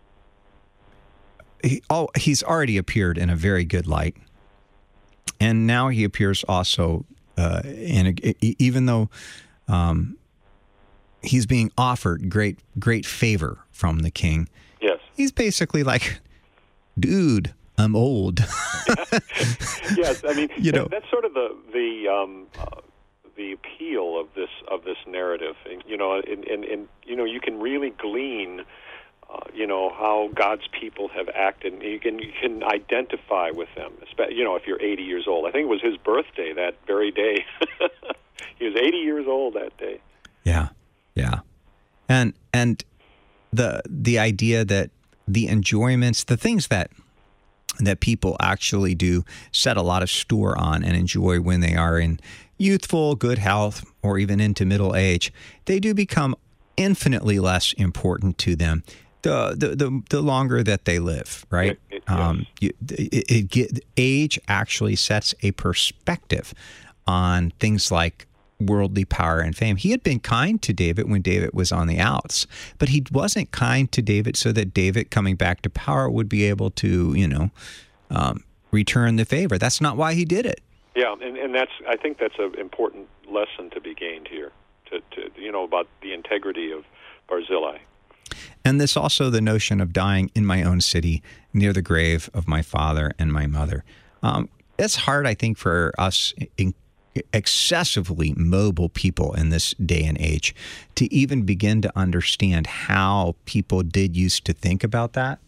[SPEAKER 1] he, oh, he's already appeared in a very good light. And now he appears also, uh, in a, even though um, he's being offered great, great favor from the king.
[SPEAKER 2] Yes.
[SPEAKER 1] He's basically like, dude, I'm old.
[SPEAKER 2] Yes, I mean,
[SPEAKER 1] you know,
[SPEAKER 2] that's sort of the, the, um, uh, the appeal of this of this narrative, and, you know, and, and, and you know, you can really glean, uh, you know, how God's people have acted. And you can you can identify with them, you know, if you're eighty years old. I think it was his birthday that very day. He was eighty years old that day.
[SPEAKER 1] Yeah, yeah, and and the the idea that the enjoyments, the things that that people actually do set a lot of store on and enjoy when they are in youthful, good health, or even into middle age, they do become infinitely less important to them. the the the, the longer that they live, right?
[SPEAKER 2] It, it,
[SPEAKER 1] um,
[SPEAKER 2] yes.
[SPEAKER 1] you, it, it get, age actually sets a perspective on things like worldly power and fame. He had been kind to David when David was on the outs, but he wasn't kind to David so that David coming back to power would be able to, you know, um, return the favor. That's not why he did it.
[SPEAKER 2] Yeah, and, and that's I think that's an important lesson to be gained here, to, to you know, about the integrity of Barzillai.
[SPEAKER 1] And this also the notion of dying in my own city, near the grave of my father and my mother. Um, it's hard, I think, for us in excessively mobile people in this day and age to even begin to understand how people did used to think about that.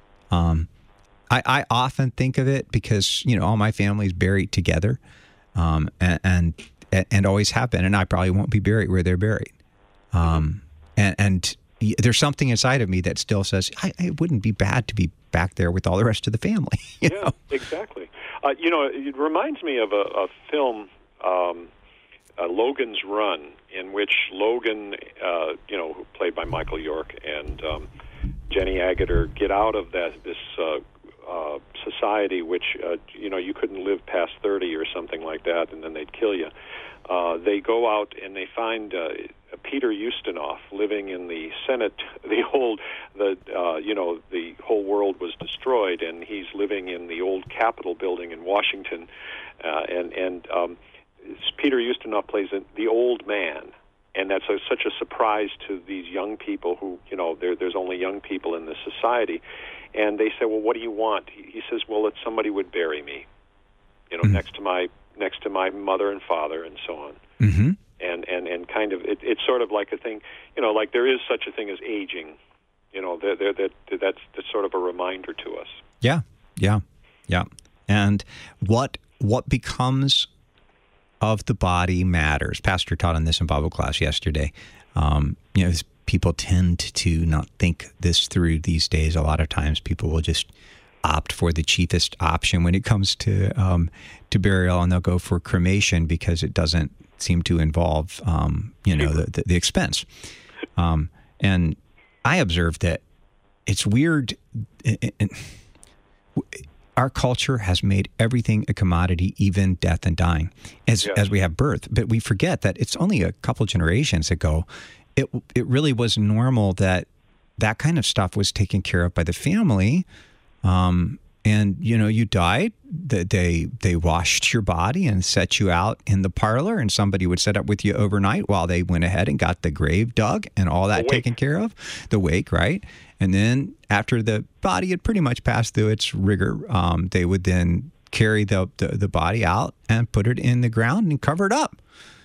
[SPEAKER 1] Um, I, I often think of it because, you know, all my family's buried together um, and, and and always have been, and I probably won't be buried where they're buried. Um, and, and there's something inside of me that still says, I, it wouldn't be bad to be back there with all the rest of the family. You
[SPEAKER 2] yeah,
[SPEAKER 1] know?
[SPEAKER 2] exactly. Uh, you know, it reminds me of a, a film, um, uh, Logan's Run, in which Logan, uh, you know, played by Michael York, and um, Jenny Agutter get out of that this uh, uh, society, which uh, you know you couldn't live past thirty or something like that, and then they'd kill you. Uh, they go out and they find uh, Peter Ustinov living in the Senate. The old, the uh, you know, the whole world was destroyed, and he's living in the old Capitol building in Washington, uh, and and um, Peter Ustinov plays the old man. And that's a, such a surprise to these young people who, you know, there, there's only young people in this society. And they say, well, what do you want? He, he says, well, that somebody would bury me, you know, mm-hmm. next to my next to my mother and father and so on.
[SPEAKER 1] Mm-hmm.
[SPEAKER 2] And, and, and kind of, it, it's sort of like a thing, you know, like there is such a thing as aging. You know, they're, they're, that that's, that's sort of a reminder to us.
[SPEAKER 1] Yeah, yeah, yeah. And what what becomes of the body matters. Pastor taught on this in Bible class yesterday. Um, you know, people tend to not think this through these days. A lot of times people will just opt for the cheapest option when it comes to um, to burial, and they'll go for cremation because it doesn't seem to involve, um, you know, the, the, the expense. Um, and I observed that it's weird. It, it, Our culture has made everything a commodity, even death and dying, as
[SPEAKER 2] yes.
[SPEAKER 1] as we have birth. But we forget that it's only a couple generations ago. It it really was normal that that kind of stuff was taken care of by the family. Um, and you know, you died. They they washed your body and set you out in the parlor, and somebody would set up with you overnight while they went ahead and got the grave dug and all that taken care of, the wake, right? And then after the body had pretty much passed through its rigor, um, they would then carry the, the the body out and put it in the ground and cover it up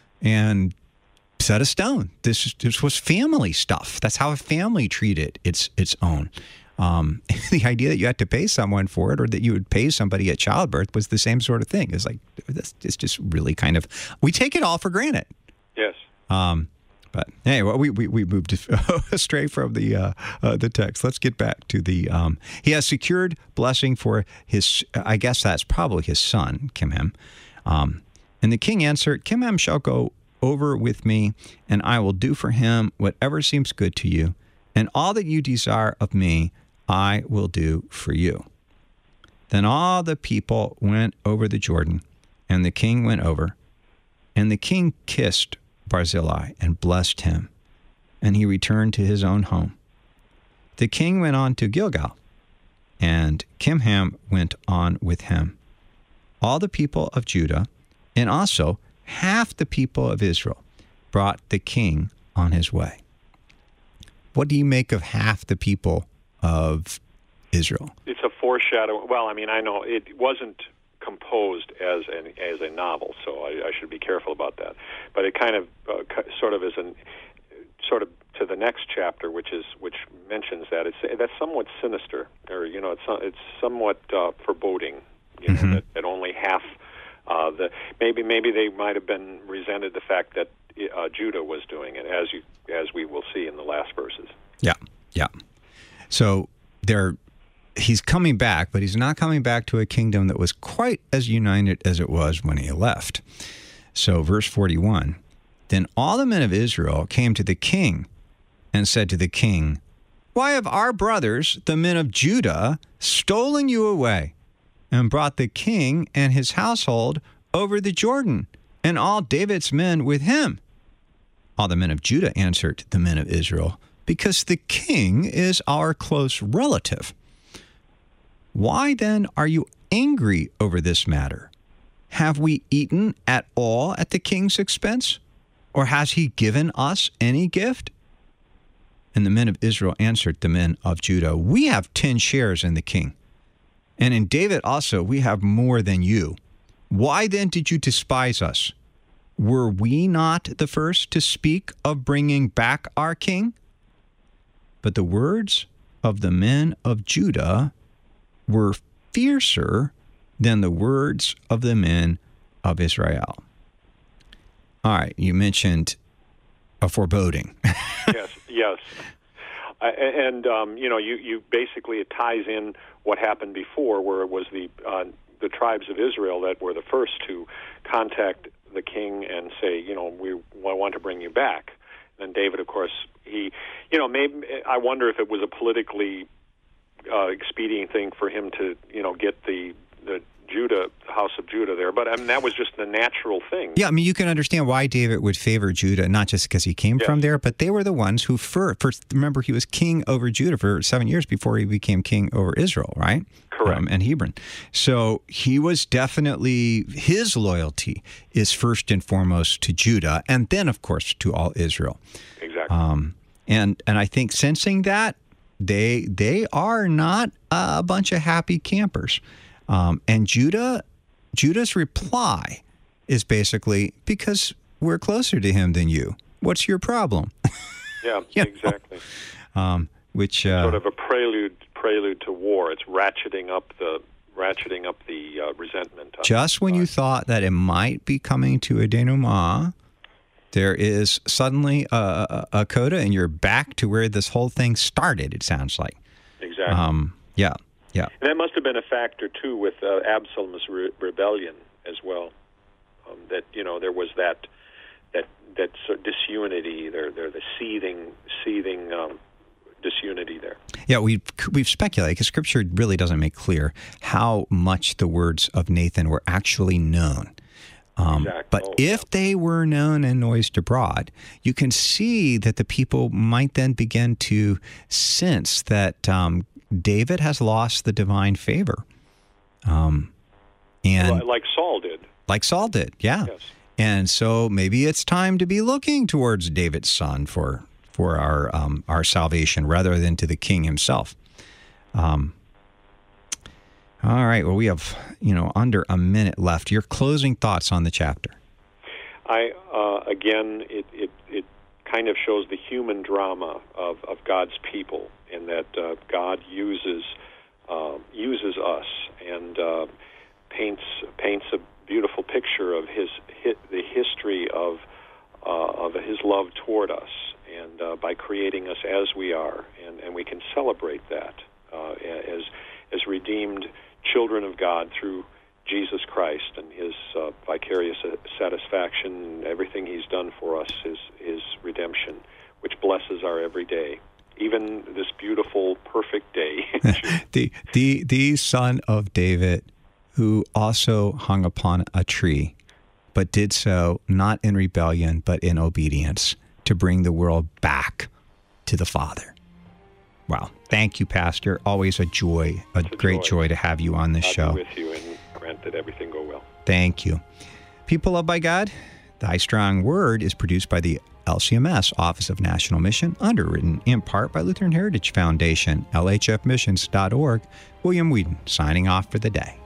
[SPEAKER 1] and set a stone. This this was family stuff. That's how a family treated its its own. Um, the idea that you had to pay someone for it, or that you would pay somebody at childbirth, was the same sort of thing. It's like, this it's just really kind of, we take it all for granted.
[SPEAKER 2] Yes.
[SPEAKER 1] Um, but anyway, we, we, we moved astray from the uh, uh, the text. Let's get back to the, um, he has secured blessing for his, I guess that's probably his son, Kimham. Um, and the king answered, Kimham shall go over with me, and I will do for him whatever seems good to you, and all that you desire of me, I will do for you. Then all the people went over the Jordan, and the king went over, and the king kissed Barzillai and blessed him, and he returned to his own home. The king went on to Gilgal, and Kimham went on with him. All the people of Judah, and also half the people of Israel, brought the king on his way. What do you make of half the people of Israel?
[SPEAKER 2] It's a foreshadow. Well, I mean, I know it wasn't composed as an as a novel, so I, I should be careful about that. But it kind of uh, sort of is an sort of to the next chapter, which is which mentions that it's that's somewhat sinister, or you know, it's it's somewhat uh, foreboding. You know, mm-hmm. that, that only half uh, the maybe maybe they might have been resented the fact that uh, Judah was doing it, as you as we will see in the last verses.
[SPEAKER 1] Yeah, yeah. So they're. He's coming back, but he's not coming back to a kingdom that was quite as united as it was when he left. So verse forty-one, then all the men of Israel came to the king and said to the king, Why have our brothers, the men of Judah, stolen you away and brought the king and his household over the Jordan, and all David's men with him? All the men of Judah answered the men of Israel, because the king is our close relative. Why then are you angry over this matter? Have we eaten at all at the king's expense? Or has he given us any gift? And the men of Israel answered the men of Judah, we have ten shares in the king, and in David also we have more than you. Why then did you despise us? Were we not the first to speak of bringing back our king? But the words of the men of Judah were fiercer than the words of the men of Israel. All right, you mentioned a foreboding.
[SPEAKER 2] yes, yes. Uh, and, um, you know, you, you basically, it ties in what happened before, where it was the uh, the tribes of Israel that were the first to contact the king and say, you know, we want to bring you back. And David, of course, he, you know, maybe I wonder if it was a politically uh, expedient thing for him to, you know, get the the Judah, the house of Judah there. But I mean, that was just the natural thing.
[SPEAKER 1] Yeah, I mean, you can understand why David would favor Judah, not just because he came yes. from there, but they were the ones who first, first, remember, he was king over Judah for seven years before he became king over Israel, right?
[SPEAKER 2] Correct.
[SPEAKER 1] Um, and Hebron. So he was definitely, his loyalty is first and foremost to Judah, and then, of course, to all Israel.
[SPEAKER 2] Exactly.
[SPEAKER 1] Um, and and I think sensing that, they they are not a bunch of happy campers. Um, and Judah, Judah's reply is basically, because we're closer to him than you. What's your problem?
[SPEAKER 2] Yeah,
[SPEAKER 1] you
[SPEAKER 2] exactly.
[SPEAKER 1] Um, which uh,
[SPEAKER 2] sort of a prelude prelude to war. It's ratcheting up the ratcheting up the uh, resentment.
[SPEAKER 1] Just when you thought that it might be coming to a denouement, there is suddenly a, a, a coda, and you're back to where this whole thing started. It sounds like.
[SPEAKER 2] Exactly.
[SPEAKER 1] Um, yeah. Yeah.
[SPEAKER 2] And that must have been a factor, too, with uh, Absalom's re- rebellion as well, um, that, you know, there was that that that sort of disunity, there, there, the seething, seething um, disunity there.
[SPEAKER 1] Yeah, we've, we've speculated, because Scripture really doesn't make clear how much the words of Nathan were actually known. Um,
[SPEAKER 2] exactly.
[SPEAKER 1] But
[SPEAKER 2] oh,
[SPEAKER 1] if
[SPEAKER 2] yeah.
[SPEAKER 1] they were known and noised abroad, you can see that the people might then begin to sense that um, David has lost the divine favor. Um, and
[SPEAKER 2] Like Saul did.
[SPEAKER 1] Like Saul did, yeah.
[SPEAKER 2] Yes.
[SPEAKER 1] And so maybe it's time to be looking towards David's son for for our um, our salvation rather than to the king himself. Um, all right, well, we have, you know, under a minute left. Your closing thoughts on the chapter.
[SPEAKER 2] I, uh, again, it, it, it kind of shows the human drama of, of God's people, in that uh, God uses uh, uses us and uh, paints paints a beautiful picture of his, his the history of uh, of his love toward us, and uh, by creating us as we are, and, and we can celebrate that uh, as as redeemed children of God through Jesus Christ and his uh, vicarious satisfaction, and everything he's done for us, his his redemption, which blesses our every day. Even this beautiful, perfect day.
[SPEAKER 1] the the the Son of David, who also hung upon a tree, but did so not in rebellion, but in obedience, to bring the world back to the Father. Wow. Thank you, Pastor. Always a joy, a, a great joy. joy to have you on this
[SPEAKER 2] I'll
[SPEAKER 1] show.
[SPEAKER 2] Be with you, and grant that everything go well.
[SPEAKER 1] Thank you. People loved by God, Thy Strong Word is produced by the L C M S, Office of National Mission, underwritten in part by Lutheran Heritage Foundation, L H F missions dot org. William Whedon signing off for the day.